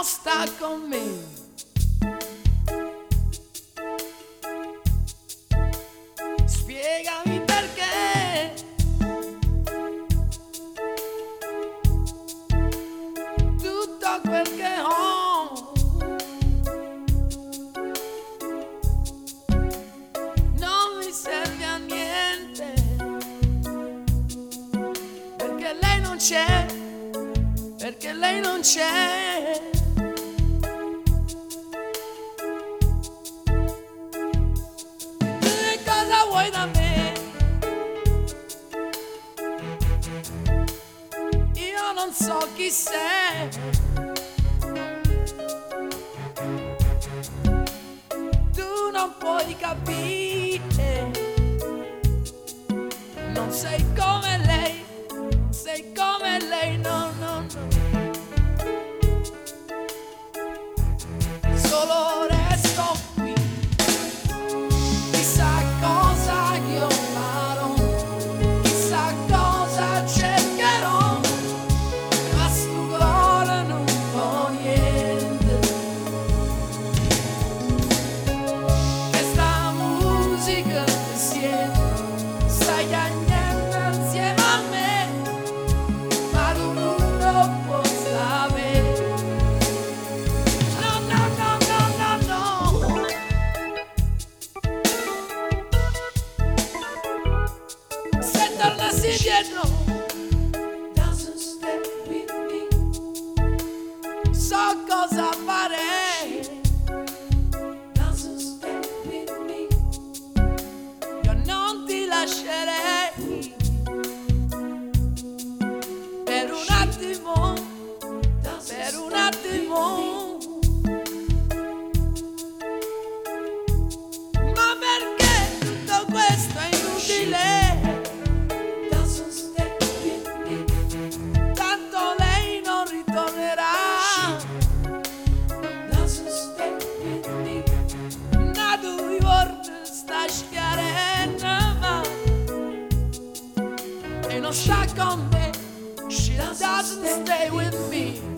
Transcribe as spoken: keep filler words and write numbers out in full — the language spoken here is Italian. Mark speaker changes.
Speaker 1: sta con me. Spiegami perché tutto quel che ho non mi serve a niente, perché lei non c'è, perché lei non c'è. E cosa vuoi da me? Io non so chi sei. Tu non puoi capire. Non sei come lei, non sei come lei, no, no, no. Solo resto qui, chissà cosa io farò, chissà cosa cercherò, ma sto cuore non può niente. Questa musica che siente, stai agnendo insieme a me, ma tu non puoi sapere. No, no, no, no, no, no. Se tornassi indietro, doesn't stay with me, so cosa farei. Doesn't stay with me, io non ti lascerei per un attimo, per un attimo. Ma perché tutto questo è inutile? Doesn't stay with me, tanto lei non ritornerà. Doesn't stay with me, na due volte sta schiarendo e non sta con me. She doesn't stay with me.